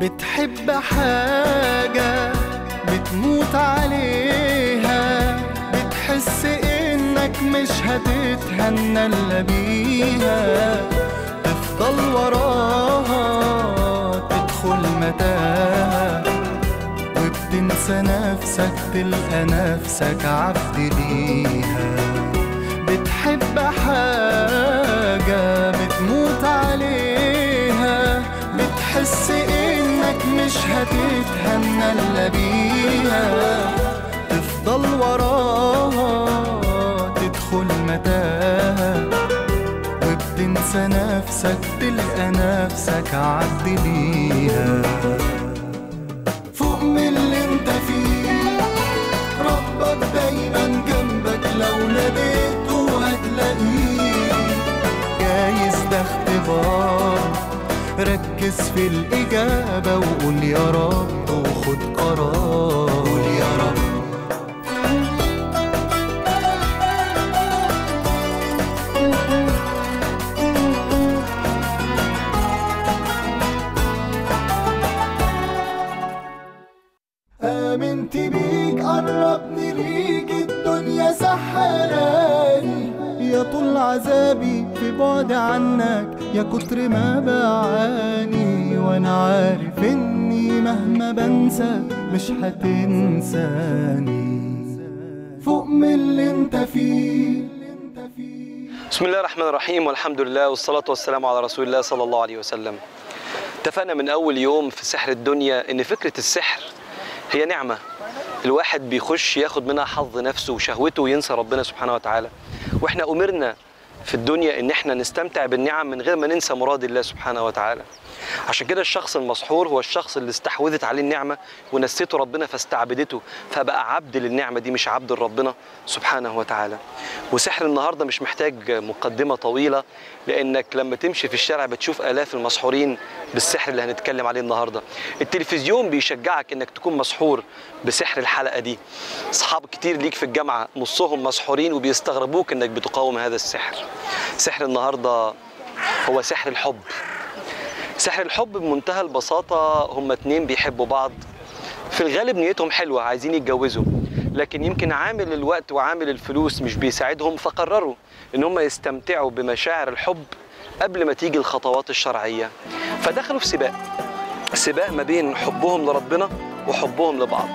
بتحب حاجة بتموت عليها، بتحس انك مش هتتهنى الا بيها، تفضل وراها تدخل متاهة، وبتنسى نفسك تلقى نفسك عبد ليها. بتحب حاجة بتموت عليها، بتحس انك مش هتتهنى الا بيها، تفضل وراها تدخل متاهة، وبتنسى نفسك تلقى نفسك عبد ليها. فوق من اللي انت فيه، ربك دايما جنبك، لو ناديته هتلاقيه. جايز ده اختبار، ركز في الإجابة وقول يا رب وخد قرار. قول يا رب. آمنت بيك قربني ليك، الدنيا سحراني، يا طول عذابي في بعد عنك، يا كتر ما بعاني، وانا عارف اني مهما بنسى مش هتنساني. فوق من اللي انت فيه. بسم الله الرحمن الرحيم، والحمد لله والصلاة والسلام على رسول الله صلى الله عليه وسلم. اتفقنا من أول يوم في سحر الدنيا إن فكرة السحر هي نعمة الواحد بيخش ياخد منها حظ نفسه وشهوته وينسى ربنا سبحانه وتعالى. واحنا أمرنا في الدنيا إن احنا نستمتع بالنعم من غير ما ننسى مراد الله سبحانه وتعالى. عشان كده الشخص المسحور هو الشخص اللي استحوذت عليه النعمة ونسيته ربنا فاستعبدته، فبقى عبد للنعمة دي مش عبد لربنا سبحانه وتعالى. وسحر النهاردة مش محتاج مقدمة طويلة، لأنك لما تمشي في الشارع بتشوف آلاف المسحورين بالسحر اللي هنتكلم عليه النهاردة. التلفزيون بيشجعك إنك تكون مسحور بسحر الحلقة دي. أصحاب كتير ليك في الجامعة نصهم مسحورين وبيستغربوك إنك بتقاوم هذا السحر. سحر النهاردة هو سحر الحب. سحر الحب بمنتهى البساطة، هم اتنين بيحبوا بعض، في الغالب نيتهم حلوة عايزين يتجوزوا، لكن يمكن عامل الوقت وعامل الفلوس مش بيساعدهم، فقرروا ان هم يستمتعوا بمشاعر الحب قبل ما تيجي الخطوات الشرعية. فدخلوا في سباق ما بين حبهم لربنا وحبهم لبعض.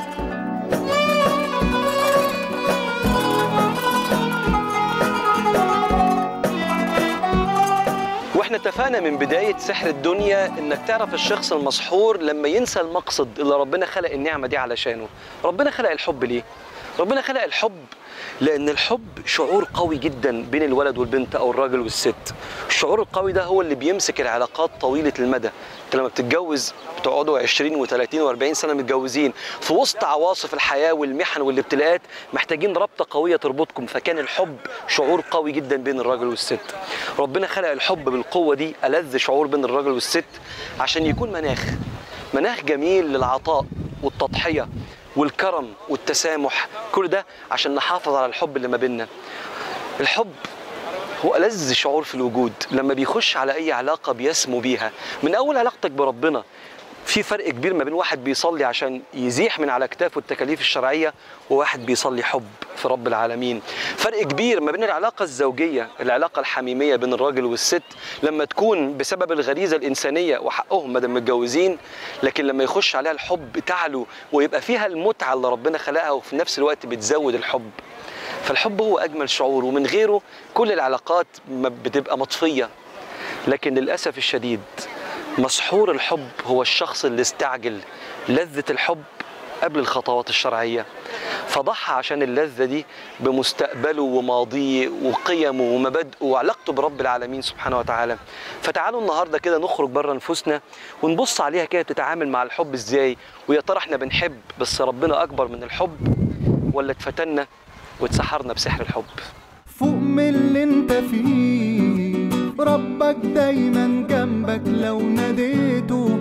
واحنا اتفقنا من بداية سحر الدنيا انك تعرف الشخص المسحور لما ينسى المقصد اللي ربنا خلق النعمة دي علشانه. ربنا خلق الحب ليه؟ ربنا خلق الحب لأن الحب شعور قوي جدا بين الولد والبنت أو الراجل والست. الشعور القوي ده هو اللي بيمسك العلاقات طويلة المدى. انت لما بتتجوز بتقعدوا 20 و30 و40 سنة متجوزين في وسط عواصف الحياة والمحن والابتلاءات، محتاجين رابطة قوية تربطكم. فكان الحب شعور قوي جدا بين الراجل والست. ربنا خلق الحب بالقوة دي، ألذ شعور بين الراجل والست، عشان يكون مناخ جميل للعطاء والتضحية والكرم والتسامح. كل ده عشان نحافظ على الحب اللي ما بيننا. الحب هو ألذ شعور في الوجود. لما بيخش على أي علاقة بيسمو بيها، من أول علاقتك بربنا. في فرق كبير ما بين واحد بيصلي عشان يزيح من على كتافه التكاليف الشرعية وواحد بيصلي حب في رب العالمين. فرق كبير ما بين العلاقة الزوجية، العلاقة الحميمية بين الراجل والست، لما تكون بسبب الغريزة الإنسانية وحقهم ما دام متجوزين، لكن لما يخش عليها الحب تعلو ويبقى فيها المتعة اللي ربنا خلقها، وفي نفس الوقت بتزود الحب. فالحب هو أجمل شعور، ومن غيره كل العلاقات بتبقى مطفية. لكن للأسف الشديد مسحور الحب هو الشخص اللي استعجل لذة الحب قبل الخطوات الشرعية، فضحى عشان اللذة دي بمستقبله وماضيه وقيمه ومبادئه وعلاقته برب العالمين سبحانه وتعالى. فتعالوا النهاردة كده نخرج بره نفوسنا ونبص عليها كده تتعامل مع الحب ازاي، ويا ترى احنا بنحب بس ربنا أكبر من الحب، ولا اتفتنا واتسحرنا بسحر الحب. فوق من اللي انت فيه، ربك دايما جنبك، لو ناديته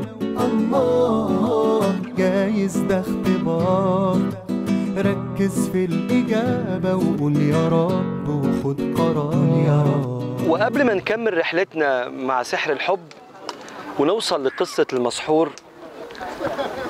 الله. جايز ده اختبار، ركز في الإجابة وقول يا رب وخد قرار. يا رب. وقبل ما نكمل رحلتنا مع سحر الحب ونوصل لقصة المسحور،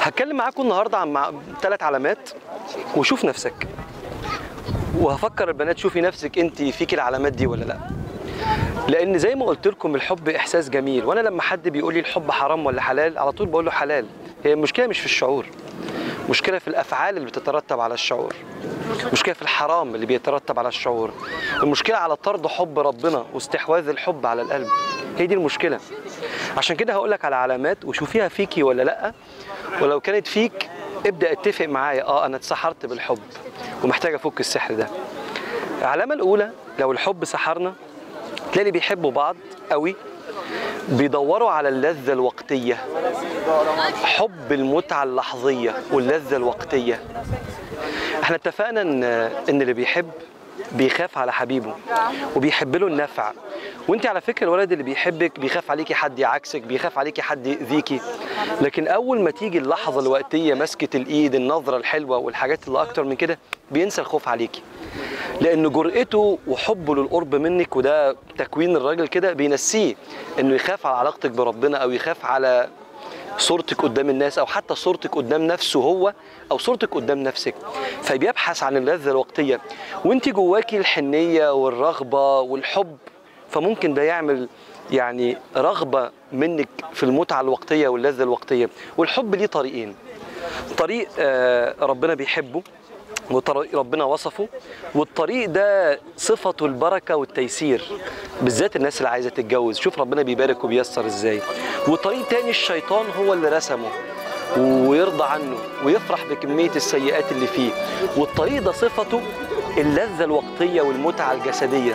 هتكلم معاكم النهارده عن 3 علامات، وشوف نفسك، وهفكر البنات شوفي نفسك انت فيكي العلامات دي ولا لا. لان زي ما قلت لكم الحب احساس جميل، وانا لما حد بيقول لي الحب حرام ولا حلال على طول بقول له حلال. هي المشكله مش في الشعور، مشكله في الافعال اللي بتترتب على الشعور، مشكله في الحرام اللي بيترتب على الشعور، المشكله على طرد حب ربنا واستحواذ الحب على القلب. هي دي المشكله. عشان كده هقول لك على علامات وشوفيها فيكي ولا لا، ولو كانت فيك ابدا اتفق معايا انا اتسحرت بالحب ومحتاج افك السحر ده. العلامه الاولى، لو الحب سحرنا تلاقي اللي بيحبوا بعض قوي بيدوروا على اللذة الوقتية، حب المتعة اللحظية واللذة الوقتية. احنا اتفقنا ان اللي بيحب بيخاف على حبيبه وبيحب له النفع. وانت على فكرة الولد اللي بيحبك بيخاف عليكي حد يعكسك، بيخاف عليكي حد يأذيكي، لكن اول ما تيجي اللحظة الوقتية، مسكة الايد، النظرة الحلوة والحاجات اللي اكتر من كده، بينسى الخوف عليكي. لأن جرأته وحبه للقرب منك، وده تكوين الراجل كده، بينسيه إنه يخاف على علاقتك بربنا، أو يخاف على صورتك قدام الناس، أو حتى صورتك قدام نفسه هو، أو صورتك قدام نفسك. فبيبحث عن اللذة الوقتية، وأنت جواكي الحنية والرغبة والحب، فممكن ده يعمل يعني رغبة منك في المتعة الوقتية واللذة الوقتية. والحب ليه طريقين، طريق ربنا بيحبه وطريق ربنا وصفه، والطريق ده صفته البركة والتيسير، بالذات الناس اللي عايزة تتجوز، شوف ربنا بيبارك وبيسر ازاي. وطريق تاني الشيطان هو اللي رسمه ويرضى عنه ويفرح بكمية السيئات اللي فيه، والطريق ده صفته اللذة الوقتية والمتعة الجسدية.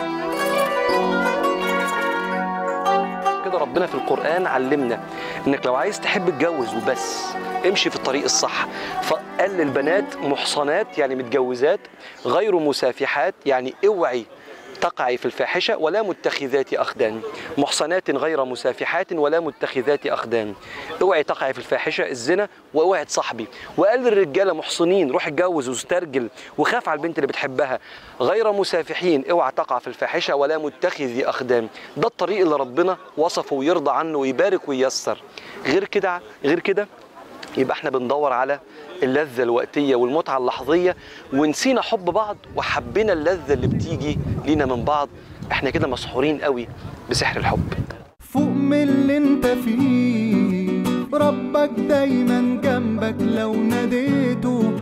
كده ربنا في القرآن علمنا انك لو عايز تحب اتجوز وبس، امشي في الطريق الصح. فقال للبنات محصنات يعني متجوزات، غير مسافحات يعني اوعي تقعي في الفاحشة، ولا متخذات أخدان. محصنات غير مسافحات ولا متخذات أخدان، اوعي تقعي في الفاحشة الزنا، واوعي تصاحبي. وقال للرجالة محصنين روح اتجوز واسترجل وخاف على البنت اللي بتحبها، غير مسافحين اوعي تقع في الفاحشة ولا متخذي أخدان. ده الطريق اللي ربنا وصفه ويرضى عنه ويبارك وييسر. غير كده يبقى احنا بندور على اللذة الوقتية والمتعة اللحظية، ونسينا حب بعض وحبينا اللذة اللي بتيجي لينا من بعض. احنا كده مسحورين قوي بسحر الحب. فوق من اللي انت فيه، ربك دايما جنبك لو ناديته،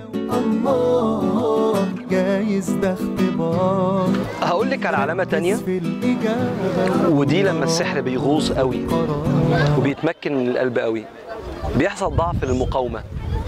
الله جايز ده اختبار. هقول لك على علامة تانية، ودي لما السحر بيغوص قوي وبيتمكن من القلب قوي، بيحصل ضعف للمقاومة.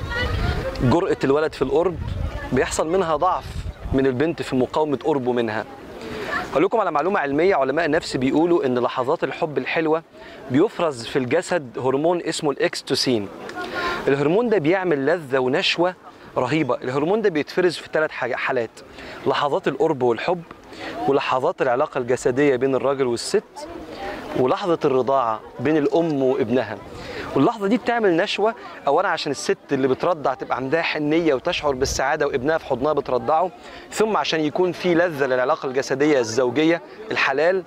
جرأة الولد في القرب بيحصل منها ضعف من البنت في مقاومة قربه منها. هقول لكم على معلومة علمية، علماء النفس بيقولوا إن لحظات الحب الحلوة بيفرز في الجسد هرمون اسمه الإكستوسين. الهرمون ده بيعمل لذة ونشوة رهيبة. الهرمون ده بيتفرز في 3 حالات: لحظات القرب والحب، ولحظات العلاقة الجسدية بين الراجل والست، ولحظة الرضاعة بين الأم وابنها. واللحظة دي بتعمل نشوة، أولا عشان الست اللي بترضع تبقى عندها حنية وتشعر بالسعادة وابنها في حضنها بترضعه، ثم عشان يكون في لذة للعلاقة الجسدية الزوجية الحلال.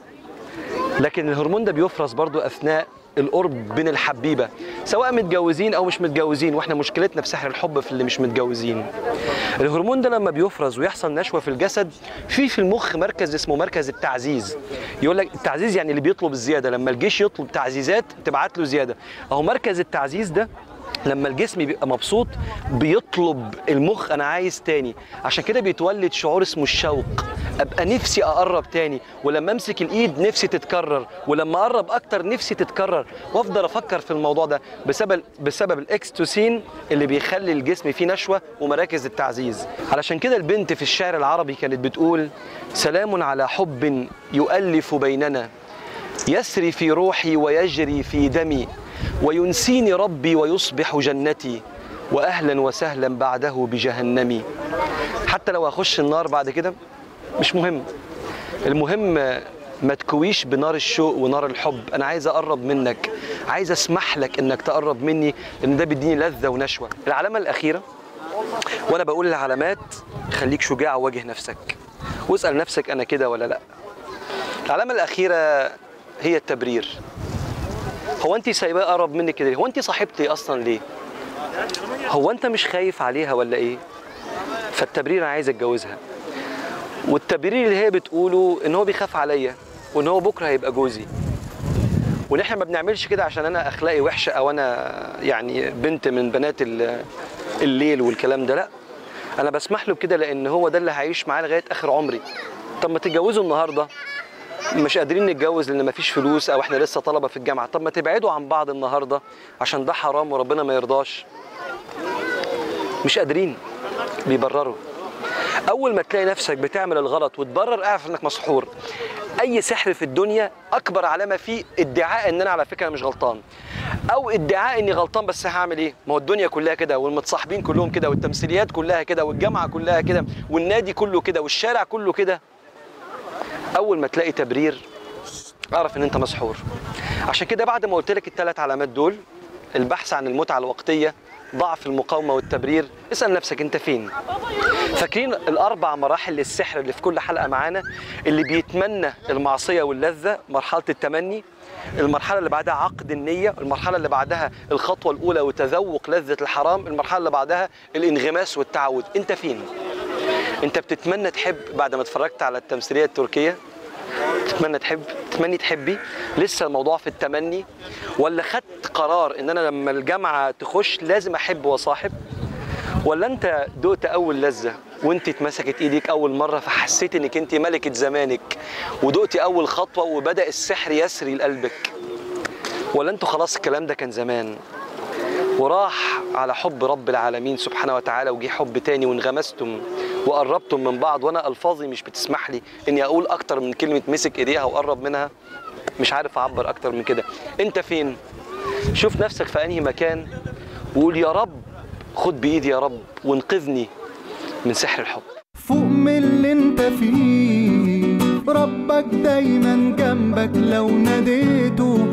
لكن الهرمون ده بيفرز برضو أثناء القرب بين الحبيبة، سواء متجوزين أو مش متجوزين، وإحنا مشكلتنا في سحر الحب في اللي مش متجوزين. الهرمون ده لما بيفرز ويحصل نشوة في الجسد، في المخ مركز اسمه مركز التعزيز. يقول لك التعزيز يعني اللي بيطلب الزيادة، لما الجيش يطلب تعزيزات تبعت له زيادة. أهو مركز التعزيز ده لما الجسم بيبقى مبسوط بيطلب المخ أنا عايز تاني، عشان كده بيتولد شعور اسمه الشوق، أبقى نفسي أقرب تاني، ولما أمسك الإيد نفسي تتكرر، ولما أقرب أكتر نفسي تتكرر، وأفضل أفكر في الموضوع ده بسبب الإكستوسين اللي بيخلي الجسم فيه نشوة ومراكز التعزيز. علشان كده البنت في الشعر العربي كانت بتقول: سلام على حب يؤلف بيننا، يسري في روحي ويجري في دمي، وينسيني ربي ويصبح جنتي، وأهلا وسهلا بعده بجهنمي. حتى لو أخش النار بعد كده مش مهم، المهم ما تكويش بنار الشوق ونار الحب. أنا عايز أقرب منك، عايز أسمح لك إنك تقرب مني، لأن ده بيديني لذة ونشوة. العلامة الأخيرة، وأنا بقول العلامات خليك شجاع وواجه نفسك واسأل نفسك أنا كده ولا لأ. العلامة الأخيرة هي التبرير. هو أنت سايباه قرب منك كده؟ هو أنت صاحبتي أصلا ليه؟ هو انت مش خايف عليها ولا ايه؟ فالتبرير انا عايز اتجوزها، والتبرير اللي هي بتقوله ان هو بيخاف عليا وان هو بكره هيبقى جوزي، وان احنا ما بنعملش كده عشان انا اخلاقي وحشه او انا يعني بنت من بنات الليل والكلام ده، لا، انا بسمح له بكده لان هو ده اللي هيعيش معاه لغايه اخر عمري. طب ما تتجوزوا النهارده، مش قادرين نتجوز لان مفيش فلوس او احنا لسه طلبه في الجامعه، طب ما تبعدوا عن بعض النهارده عشان ده حرام وربنا ما يرضاش. مش قادرين، بيبرروا. اول ما تلاقي نفسك بتعمل الغلط وتبرر اعرف انك مسحور. اي سحر في الدنيا اكبر علامه فيه ادعاء ان انا على فكره مش غلطان، او ادعاء اني غلطان بس هعمل ايه؟ ما هو الدنيا كلها كده، والمتصاحبين كلهم كده، والتمثيليات كلها كده، والجامعه كلها كده، والنادي كله كده، والشارع كله كده. اول ما تلاقي تبرير اعرف ان انت مسحور. عشان كده بعد ما قلت لك الثلاث علامات دول، البحث عن المتعه الوقتيه، ضعف المقاومه والتبرير، اسال نفسك انت فين؟ فاكرين الاربع مراحل للسحر اللي في كل حلقه معانا؟ اللي بيتمنى المعصيه واللذه، مرحله التمني، المرحله اللي بعدها عقد النيه، المرحله اللي بعدها الخطوه الاولى وتذوق لذه الحرام، المرحله اللي بعدها الانغماس والتعود. انت فين؟ انت بتتمنى تحب بعد ما اتفرجت على التمثيليه التركيه؟ تتمني تحبي؟ لسه الموضوع في التمني؟ ولا خدت قرار ان انا لما الجامعه تخش لازم احب وصاحب؟ ولا انت دقت اول لذه وانت اتمسكت ايديك اول مره فحسيت انك انت ملكه زمانك ودقتي اول خطوه وبدا السحر يسري لقلبك؟ ولا انتوا خلاص الكلام ده كان زمان وراح على حب رب العالمين سبحانه وتعالى وجي حب تاني وانغمستم وقربتم من بعض، وانا الفاظي مش بتسمح لي اني اقول اكتر من كلمه مسك ايديها وقرب منها، مش عارف اعبر اكتر من كده. انت فين؟ شوف نفسك في انهي مكان وقول يا رب خد بايدي يا رب وانقذني من سحر الحب. فوق من اللي انت فيه، ربك دايما جنبك لو ناديته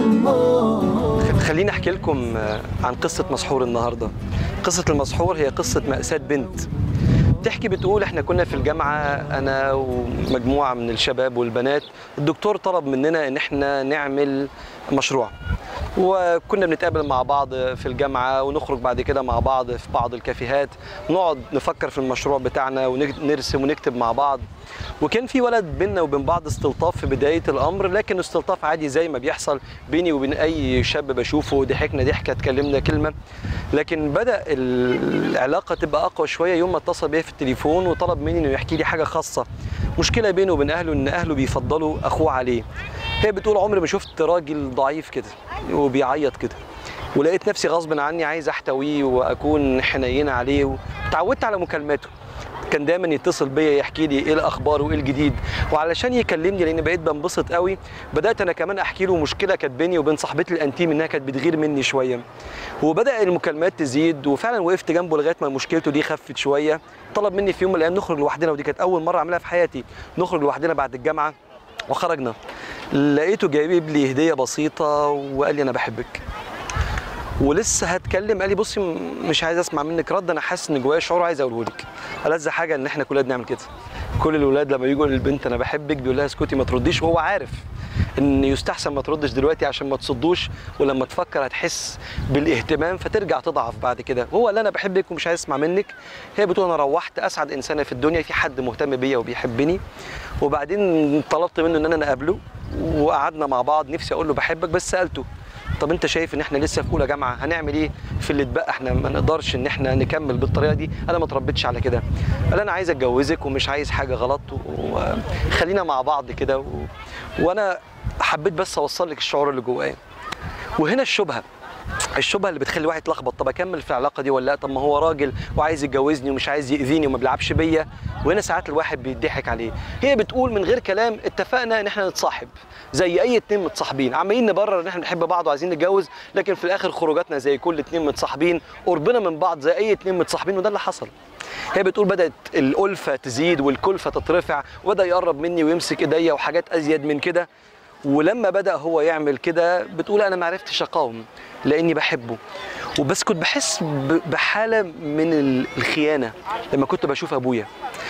الله. خليني احكي لكم عن قصه مسحور النهارده. قصه المسحور هي قصه مأساة بنت بتحكي، بتقول احنا كنا في الجامعه انا ومجموعه من الشباب والبنات، الدكتور طلب مننا ان احنا نعمل مشروع، وكنا بنتقابل مع بعض في الجامعه ونخرج بعد كده مع بعض في بعض الكافيهات، نقعد نفكر في المشروع بتاعنا ونرسم ونكتب مع بعض. وكان في ولد بيننا وبين بعض استلطاف في بدايه الامر، لكن استلطاف عادي زي ما بيحصل بيني وبين اي شاب بشوفه، ضحكنا ضحكه اتكلمنا كلمه. لكن بدا العلاقه تبقى اقوى شويه يوم ما اتصل بيا في التليفون وطلب مني انه يحكي لي حاجه خاصه، مشكله بينه وبين اهله ان اهله بيفضلوا اخوه عليه. هي بتقول عمري ما شفت راجل ضعيف كده وبيعيط كده، ولقيت نفسي غصب عني عايز احتويه واكون حنينه عليه، وتعودت على مكالماته. كان دايما يتصل بيا يحكي لي ايه الاخبار وايه الجديد، وعلشان يكلمني لان بقيت بنبسط قوي بدات انا كمان احكي له مشكله كانت بيني وبين صاحبتي الانتيم انها كانت بتغير مني شويه، وبدا المكالمات تزيد، وفعلا وقفت جنبه لغايه ما مشكلته دي خفت شويه. طلب مني في يوم من الايام نخرج لوحدنا، ودي كانت اول مره اعملها في حياتي، نخرج لوحدنا بعد الجامعه. وخرجنا لقيته جايب لي هديه بسيطه وقال لي انا بحبك. ولسه هتكلم قال لي بصي مش عايز اسمع منك رد، انا حاسس ان جوايا شعور عايز اقوله لك. ألذ حاجه ان احنا كلنا بنعمل كده، كل الاولاد لما يجوا للبنت انا بحبك بيقول لها اسكتي ما ترديش، وهو عارف ان يستحسن ما تردش دلوقتي عشان ما تصدوش، ولما تفكر هتحس بالاهتمام فترجع تضعف بعد كده. هو اللي انا بحبك ومش عايز اسمع منك. هي بتقول انا روحت اسعد انسانه في الدنيا، في حد مهتم بيا وبيحبني. وبعدين طلبت منه ان انا اقابله وقعدنا مع بعض، نفسي اقول له بحبك بس سالته طب انت شايف ان احنا لسه في اولى جامعه هنعمل ايه في اللي اتبقى؟ احنا ما نقدرش ان احنا نكمل بالطريقه دي، انا ما اتربيتش على كده. قال انا عايز اتجوزك ومش عايز حاجه غلط وخلينا مع بعض كده وانا حبيت بس اوصل لك الشعور اللي جوايا. وهنا الشبهه اللي بتخلي واحد يتلخبط، طب اكمل في العلاقه دي ولا لا؟ طب ما هو راجل وعايز يتجوزني ومش عايز ياذيني وما بيلعبش بيا. وهنا ساعات الواحد بيضحك عليه. هي بتقول من غير كلام اتفقنا ان احنا نتصاحب زي اي اتنين متصاحبين، عمالين نبرر ان احنا بنحب بعض وعايزين نتجوز، لكن في الاخر خروجاتنا زي كل اتنين متصاحبين، قربنا من بعض زي اي اتنين متصاحبين، وده اللي حصل. هي بتقول بدات الالفه تزيد والكلفه تترفع، وبدا يقرب مني ويمسك ايديا وحاجات ازيد من كده. ولما بدا هو يعمل كده بتقول انا ما عرفتش اقاوم لاني بحبه، وبس كنت بحس بحاله من الخيانه لما كنت بشوف ابويا.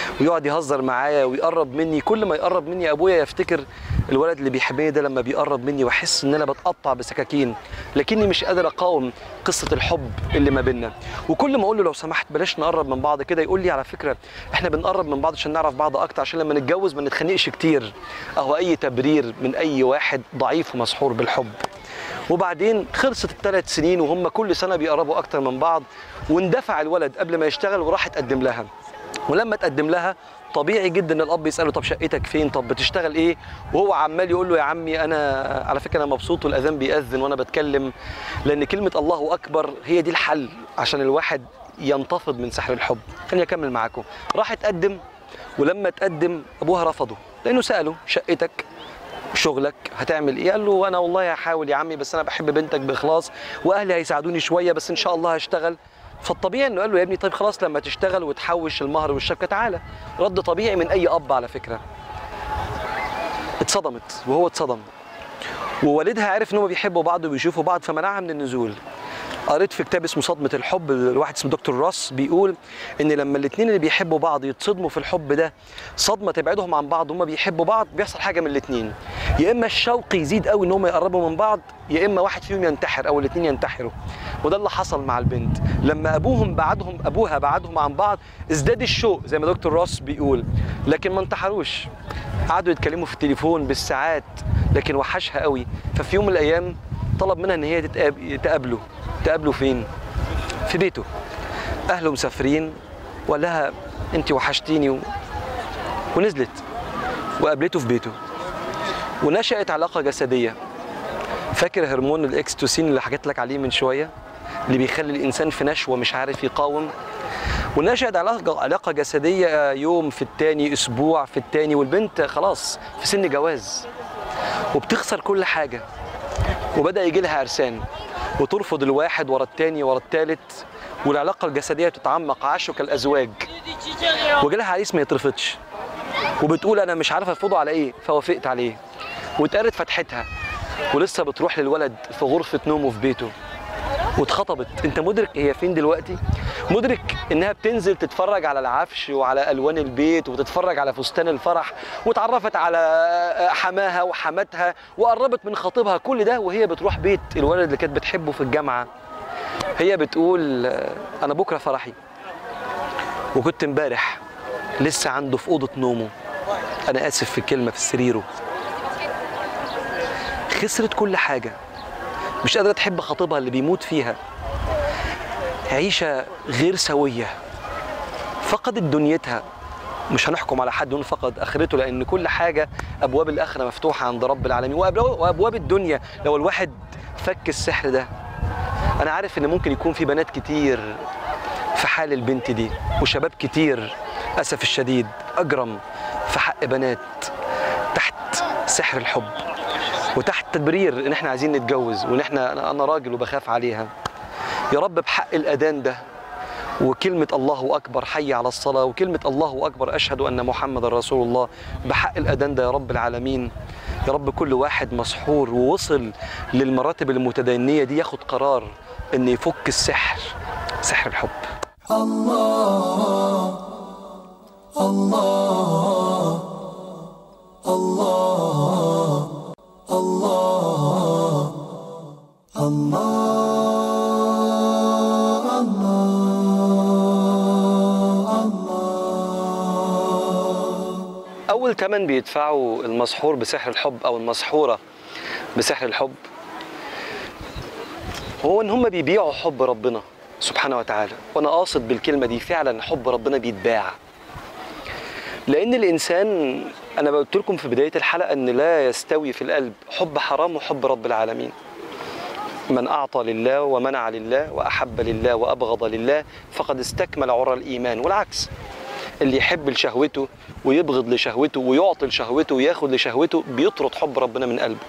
ويقعد يهزر معايا ويقرب مني. كل ما يقرب مني ابويا يفتكر الولد اللي بيحبني ده لما بيقرب مني، واحس ان انا بتقطع بسكاكين، لكني مش قادر اقاوم قصه الحب اللي ما بيننا. وكل ما اقول له لو سمحت بلاش نقرب من بعض كده، يقول لي على فكره احنا بنقرب من بعض عشان نعرف بعض اكتر، عشان لما نتجوز ما نتخانقش كتير. اهو اي تبرير من اي واحد ضعيف ومسحور بالحب. وبعدين خلصت ال3 سنين وهم كل سنه بيقربوا اكتر من بعض، واندفع الولد قبل ما يشتغل وراح اتقدم لها. ولما اتقدم لها طبيعي جدا ان الاب يساله طب شقتك فين، طب بتشتغل ايه، وهو عمال يقول له يا عمي انا على فكره انا مبسوط والاذان بيأذن وانا بتكلم، لان كلمه الله اكبر هي دي الحل عشان الواحد ينتفض من سحر الحب. خليني اكمل معاكم. راح اتقدم، ولما اتقدم ابوها رفضه لانه ساله شقتك شغلك هتعمل ايه؟ قال له انا والله هحاول يا عمي، بس انا بحب بنتك باخلاص واهلي هيساعدوني شويه، بس ان شاء الله هشتغل. فالطبيعي انه قال له يا ابني طيب خلاص لما تشتغل وتحوش المهر والشبكه تعالى. رد طبيعي من اي اب على فكره. اتصدمت وهو اتصدم، ووالدها عرف انهم بيحبوا بعض وبيشوفوا بعض فمنعها من النزول. قريت في كتاب اسمه صدمة الحب لواحد اسمه دكتور راس، بيقول ان لما الاثنين اللي بيحبوا بعض يتصدموا في الحب ده صدمة تبعدهم عن بعض وهم بيحبوا بعض، بيحصل حاجة من الاثنين، يا اما الشوق يزيد قوي ان هم يقربوا من بعض، يا اما واحد فيهم ينتحر او الاثنين ينتحروا. وده اللي حصل مع البنت. لما ابوها بعدهم عن بعض ازداد الشوق زي ما دكتور راس بيقول، لكن ما انتحروش. قعدوا يتكلموا في التليفون بالساعات، لكن وحشها قوي. ففي يوم من الايام طلب منها ان هي تقابلوا فين؟ في بيته. اهله مسافرين، وقال لها انت وحشتيني ونزلت وقابلته في بيته، ونشأت علاقه جسديه. فاكر هرمون الاكستوسين اللي حكيت لك عليه من شويه، اللي بيخلي الانسان في نشوه مش عارف يقاوم؟ ونشأت علاقه جسديه يوم في التاني، اسبوع في التاني، والبنت خلاص في سن جواز وبتخسر كل حاجه، وبدأ يجي لها عرسان وترفض الواحد ورا التاني ورا التالت، والعلاقه الجسديه تتعمق، عاشوا كالازواج. وجالها عريس ما يترفضش، وبتقول انا مش عارفه ارفضه على ايه، فوافقت عليه. واتقالت فتحتها، ولسه بتروح للولد في غرفه نومه في بيته، واتخطبت. انت مدرك هي فين دلوقتي؟ مدرك انها بتنزل تتفرج على العفش وعلى الوان البيت وتتفرج على فستان الفرح، واتعرفت على حماها وحماتها وقربت من خطيبها، كل ده وهي بتروح بيت الولد اللي كانت بتحبه في الجامعه. هي بتقول انا بكره فرحي، وكنت امبارح لسه عنده في اوضه نومه، انا اسف في الكلمه، في سريره. خسرت كل حاجه، مش قادره تحب خطيبها اللي بيموت فيها، عيشه غير سويه، فقدت دنيتها. مش هنحكم على حد فقد اخرته، لان كل حاجه ابواب الاخره مفتوحه عند رب العالمين، وابواب الدنيا لو الواحد فك السحر ده. انا عارف ان ممكن يكون في بنات كتير في حال البنت دي، وشباب كتير اسف الشديد اجرم في حق بنات تحت سحر الحب وتحت تبرير ان احنا عايزين نتجوز، وان انا راجل وبخاف عليها. يا رب بحق الاذان ده وكلمة الله أكبر حي على الصلاة وكلمة الله أكبر أشهد أن محمد رسول الله، بحق الأذان ده يا رب العالمين. يا رب كل واحد مسحور ووصل للمراتب المتدينية دي ياخد قرار أن يفك السحر، سحر الحب. الله الله الله الله الله أول ثمن بيدفعوا المسحور بسحر الحب أو المسحورة بسحر الحب هو إن هم بيبيعوا حب ربنا سبحانه وتعالى. وأنا قاصد بالكلمة دي فعلا حب ربنا بيتباع، لأن الإنسان، أنا قلت لكم في بداية الحلقة أن لا يستوي في القلب حب حرام وحب رب العالمين. من أعطى لله ومنع لله وأحب لله وأبغض لله فقد استكمل عرى الإيمان، والعكس، اللي يحب لشهوته ويبغض لشهوته ويعطي لشهوته وياخد لشهوته بيطرد حب ربنا من قلبه.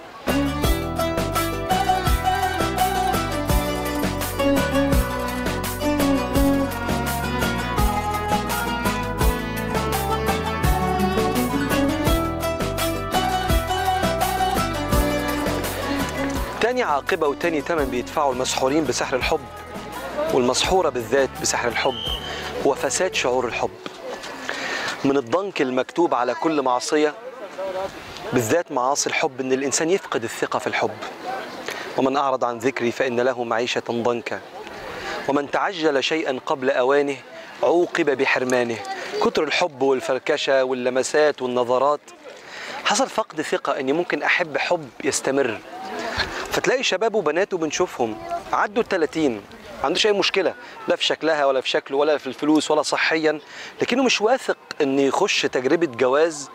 تاني عاقبة وتاني ثمن بيدفعوا المسحورين بسحر الحب والمسحورة بالذات بسحر الحب هو فساد شعور الحب. من الضنك المكتوب على كل معصية بالذات معاصي الحب إن الإنسان يفقد الثقة في الحب. ومن أعرض عن ذكري فإن له معيشة ضنكا ومن تعجل شيئا قبل أوانه عوقب بحرمانه. كتر الحب والفركشة واللمسات والنظرات حصل فقد ثقة إني ممكن أحب حب يستمر. فتلاقي شباب وبنات وبنشوفهم عدوا ال30 ما عندوش أي مشكلة لا في شكلها ولا في شكله ولا في الفلوس ولا صحيا، لكنه مش واثق إن يخش تجربة جواز.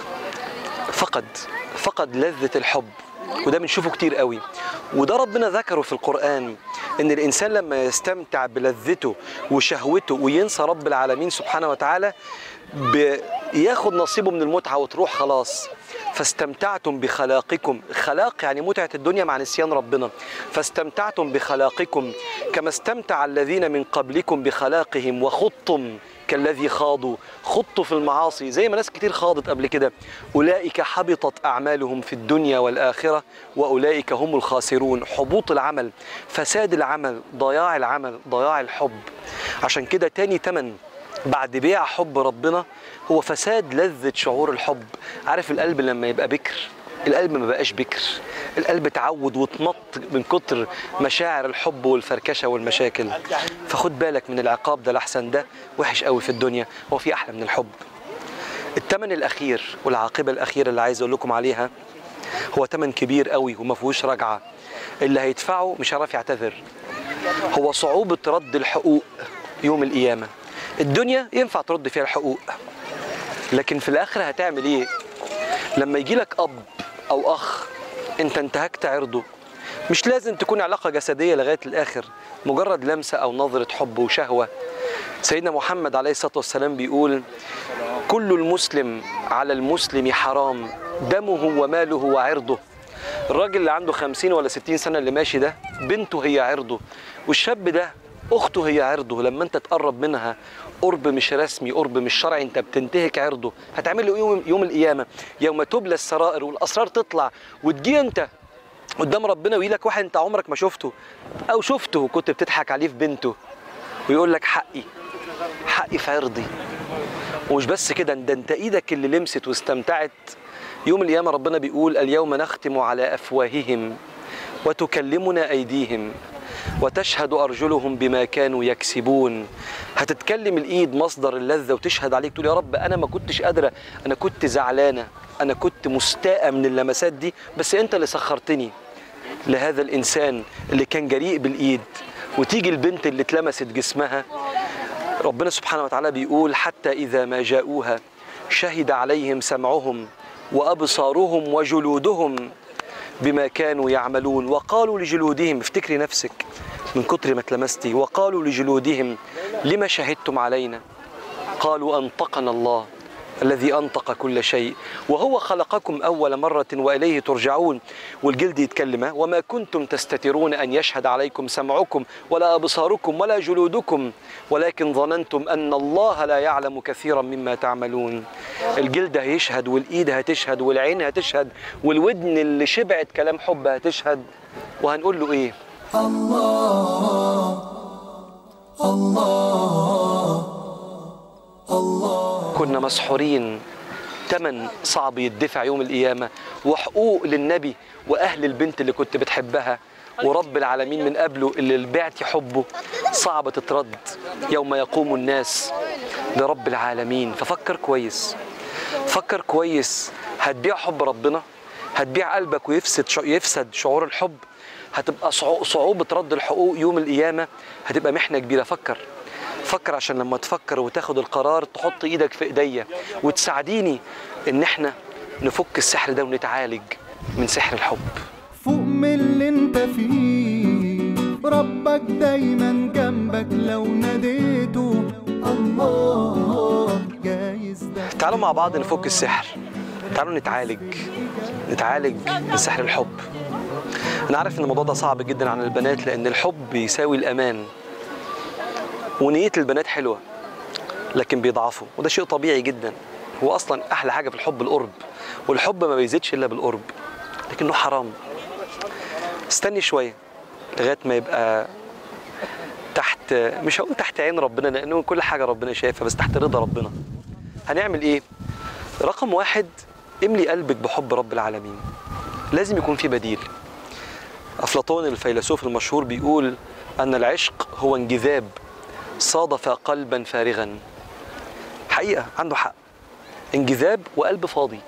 فقد لذة الحب، وده بنشوفه كتير قوي. وده ربنا ذكره في القرآن إن الإنسان لما يستمتع بلذته وشهوته وينسى رب العالمين سبحانه وتعالى بياخد نصيبه من المتعة وتروح خلاص. فاستمتعتم بخلاقكم، خلاق يعني متعة الدنيا مع نسيان ربنا. فاستمتعتم بخلاقكم كما استمتع الذين من قبلكم بخلاقهم وخضتم كالذي خضوا في المعاصي زي ما ناس كتير خاضت قبل كده. أولئك حبطت أعمالهم في الدنيا والآخرة وأولئك هم الخاسرون. حبوط العمل، فساد العمل، ضياع العمل، ضياع الحب. عشان كده تاني تمن بعد بيع حب ربنا هو فساد لذة شعور الحب. عارف القلب لما يبقى بكر، القلب ما بقاش بكر، القلب تعود واتمط من كتر مشاعر الحب والفركشة والمشاكل. فخد بالك من العقاب ده لحسن ده وحش قوي في الدنيا. هو في أحلى من الحب؟ التمن الأخير والعاقبة الأخيرة اللي عايز أقول لكم عليها هو تمن كبير قوي وما فيهوش رجعة. اللي هيدفعه مش هيعرف يعتذر. هو صعوبة رد الحقوق يوم القيامة. الدنيا ينفع ترد فيها الحقوق، لكن في الآخرة هتعمل إيه؟ لما يجي لك أب أو أخ أنت انتهكت عرضه، مش لازم تكون علاقة جسدية لغاية الآخر، مجرد لمسة أو نظرة حب وشهوة. سيدنا محمد عليه الصلاة والسلام بيقول: كل المسلم على المسلم حرام دمه وماله وعرضه. الراجل اللي عنده 50 ولا 60 سنة اللي ماشي ده بنته هي عرضه، والشاب ده أخته هي عرضه. لما أنت تقرب منها قرب مش رسمي، قرب مش شرعي، أنت بتنتهك عرضه. هتعمل له يوم القيامة يوم تبلى السرائر والأسرار تطلع وتجي أنت قدام ربنا ويقول لك واحد أنت عمرك ما شفته أو شفته وكنت بتضحك عليه في بنته، ويقول لك حقي في عرضي. ومش بس كده، ده أنت إيدك اللي لمست واستمتعت. يوم القيامة ربنا بيقول: اليوم نختم على أفواههم وتكلمنا أيديهم وتشهد أرجلهم بما كانوا يكسبون. هتتكلم الإيد مصدر اللذة وتشهد عليك، تقول: يا رب أنا ما كنتش قادرة، أنا كنت زعلانة، أنا كنت مستاءة من اللمسات دي، بس أنت اللي سخرتني لهذا الإنسان اللي كان جريء بالإيد. وتيجي البنت اللي اتلمست جسمها، ربنا سبحانه وتعالى بيقول: حتى إذا ما جاءوها شهد عليهم سمعهم وأبصارهم وجلودهم بما كانوا يعملون وقالوا لجلودهم. افتكري نفسك من كتر ما اتلمستي. وقالوا لجلودهم: لما شهدتم علينا؟ قالوا: أنطقنا الله الذي أنطق كل شيء وهو خلقكم أول مرة وإليه ترجعون. والجلد يتكلم: وما كنتم تستترون أن يشهد عليكم سمعكم ولا أبصاركم ولا جلودكم ولكن ظننتم أن الله لا يعلم كثيرا مما تعملون. الجلد هيشهد والإيد هتشهد والعين هتشهد والودن اللي شبعت كلام حب هتشهد. وهنقول له إيه؟ الله الله الله. كنا مسحورين. تمن صعب يدفع يوم القيامة، وحقوق للنبي وأهل البنت اللي كنت بتحبها ورب العالمين من قبله اللي بعتي حبه صعبة تترد يوم يقوم الناس لرب العالمين. ففكر كويس، فكر كويس. هتبيع حب ربنا؟ هتبيع قلبك ويفسد شعور الحب؟ هتبقى صعوبة رد الحقوق يوم القيامة، هتبقى محنة كبيرة. فكر عشان لما تفكر وتاخد القرار تحط ايدك في ايديا وتساعديني ان احنا نفك السحر ده ونتعالج من سحر الحب. فوق من اللي انت فيه، ربك دايما جنبك لو ناديته. الله جايز ده. تعالوا مع بعض نفك السحر، تعالوا نتعالج من سحر الحب. انا عارف ان الموضوع ده صعب جدا عن البنات لان الحب يساوي الامان، ونية البنات حلوة لكن بيضعفوا، وده شيء طبيعي جدا. هو أصلا أحلى حاجة في الحب القرب، والحب ما بيزيدش إلا بالقرب، لكنه حرام. استني شوية لغاية ما يبقى تحت، مش هقول تحت عين ربنا لأنه كل حاجة ربنا شايفها، بس تحت رضا ربنا. هنعمل ايه؟ رقم واحد، املي قلبك بحب رب العالمين. لازم يكون في بديل. أفلاطون الفيلسوف المشهور بيقول أن العشق هو انجذاب صادف قلبا فارغا. حقيقة عنده حق، انجذاب وقلب فاضي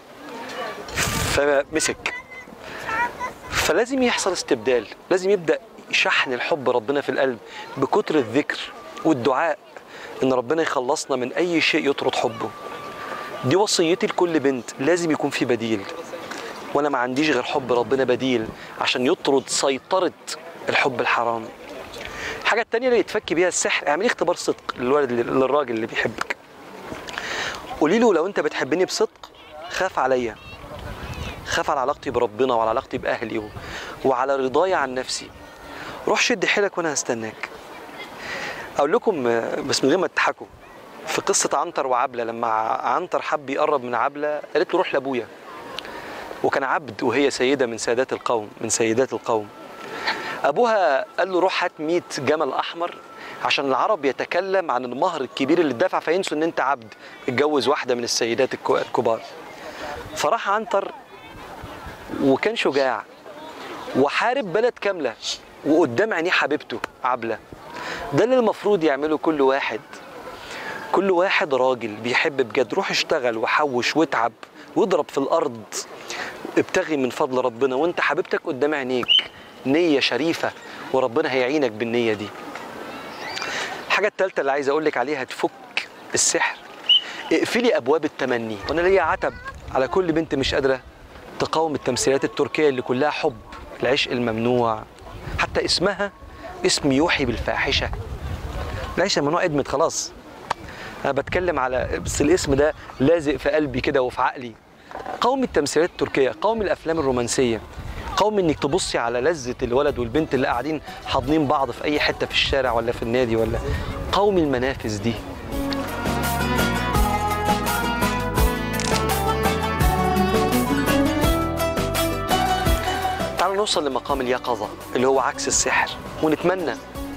فمسك. فلازم يحصل استبدال، لازم يبدأ شحن الحب ربنا في القلب بكتر الذكر والدعاء إن ربنا يخلصنا من أي شيء يطرد حبه. دي وصيتي لكل بنت، لازم يكون في بديل، وأنا ما عنديش غير حب ربنا بديل عشان يطرد سيطرة الحب الحرام. الحاجة التانية اللي يتفك بيها السحر، اعملي اختبار صدق للراجل اللي بيحبك. قولي له لو أنت بتحبني بصدق خاف عليا، خاف على علاقتي بربنا وعلى علاقتي بأهلي وعلى رضايا عن نفسي. روح شد حيلك وأنا هستناك. أقول لكم بس من غير ما تضحكوا، في قصة عنتر وعبلة، لما عنتر حب يقرب من عبلة قالت له روح لأبويا، وكان عبد وهي سيدة من سادات القوم، من سيدات القوم. أبوها قال له روح هات 100 جمل أحمر عشان العرب يتكلم عن المهر الكبير اللي اتدفع فينسوا إن أنت عبد اتجوز واحدة من السيدات الكبار. فراح عنتر وكان شجاع وحارب بلد كاملة وقدام عينيه حبيبته عبلة. ده اللي المفروض يعمله كل واحد. كل واحد راجل بيحب بجد روح اشتغل وحوش واتعب واضرب في الأرض، ابتغي من فضل ربنا وانت حبيبتك قدام عينيك، نية شريفة وربنا هيعينك بالنية دي. الحاجة الثالثة اللي عايز أقولك عليها تفك السحر، اقفلي أبواب التمني. وأنا ليا عتب على كل بنت مش قادرة تقاوم التمثيلات التركية اللي كلها حب، العشق الممنوع، حتى اسمها اسم يوحي بالفاحشة. العشق الممنوع ادمت خلاص. أنا بتكلم على بس الاسم ده لازق في قلبي كده وفي عقلي. قاومي التمثيلات التركية، قاومي الأفلام الرومانسية، قاومي إنك تبصي على لذة الولد والبنت اللي قاعدين حاضنين بعض في أي حتة في الشارع ولا في النادي ولا. قاومي المنافذ دي. تعالوا نوصل لمقام اليقظة اللي هو عكس السحر، ونتمنى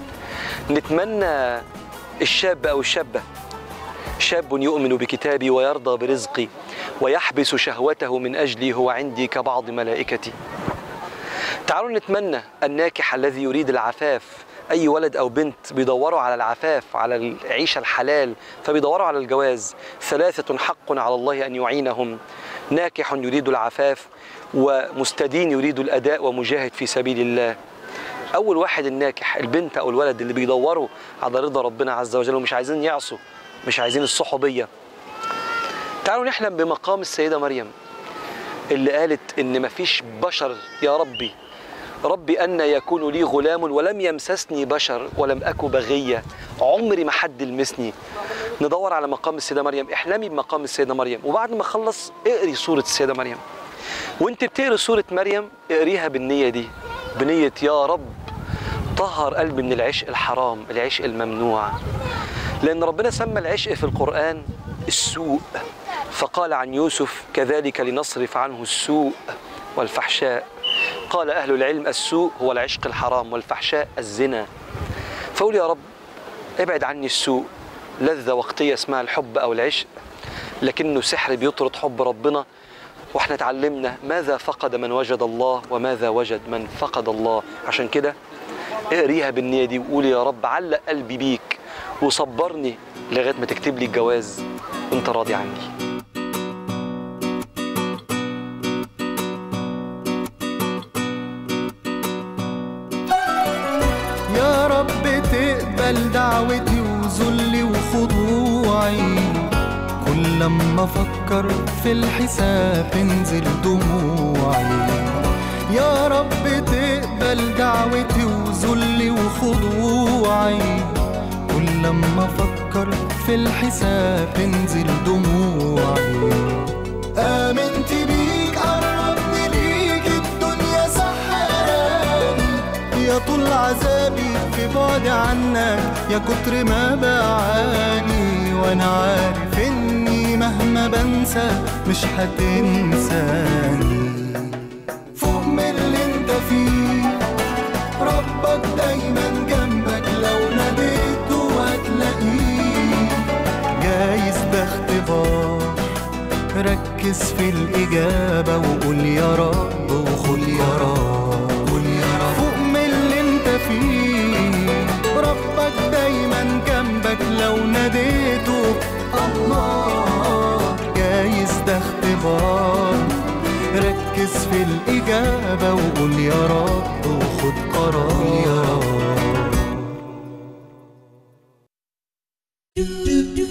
الشاب أو الشابة، شاب يؤمن بكتابي ويرضى برزقي ويحبس شهوته من أجلي هو عندي كبعض ملائكتي. تعالوا نتمنى الناكح الذي يريد العفاف. أي ولد أو بنت بيدوروا على العفاف، على العيشة الحلال، فبيدوروا على الجواز. 3 حق على الله أن يعينهم: ناكح يريد العفاف، ومستدين يريد الأداء، ومجاهد في سبيل الله. أول واحد الناكح، البنت أو الولد اللي بيدوروا على رضا ربنا عز وجل ومش عايزين يعصوا، مش عايزين الصحوبية. تعالوا نحلم بمقام السيدة مريم اللي قالت إن مفيش بشر يا ربي أن يكون لي غلام ولم يمسسني بشر ولم أك بغية، عمري ما حد لمسني. ندور على مقام السيدة مريم، احلمي بمقام السيدة مريم، وبعد ما أخلص اقري سورة السيدة مريم. وانت بتقري سورة مريم اقريها بالنية دي، بنية يا رب طهر قلبي من العشق الحرام، العشق الممنوع. لأن ربنا سمى العشق في القرآن السوء، فقال عن يوسف كذلك لنصرف عنه السوء والفحشاء. قال أهل العلم السوء هو العشق الحرام والفحشاء الزنا. فقول يا رب ابعد عني السوء، لذة وقتية اسمها الحب أو العشق، لكنه سحر بيطرد حب ربنا. واحنا اتعلمنا ماذا فقد من وجد الله وماذا وجد من فقد الله. عشان كده اقريها بالنية دي وقولي يا رب علق قلبي بيك وصبرني لغاية ما تكتب لي الجواز وانت راضي عني. يا رب تقبل دعوتي وذلي وخضوعي، كل لما افكر في الحساب تنزل دموعي. يا رب تقبل دعوتي وذلي وخضوعي، كل لما افكر في الحساب تنزل دموعي. آمنت بيك قربني ليك الدنيا سحراني، يا طول عذابي في بعد عنك يا كتر ما بعاني. وانا عارف اني مهما بنسى مش هتنساني. فوق من اللي انت فيه ربك دايما جنبك، لو ناديته هتلاقيه. جايز ده اختبار ركز في الإجابة وقول يا رب وخد يا رب، فوق من اللي انت فيه، ربك دايما جنبك لو ناديته الله. جايز ده اختبار، ركز في الإجابة وقول يا رب وخد قرار.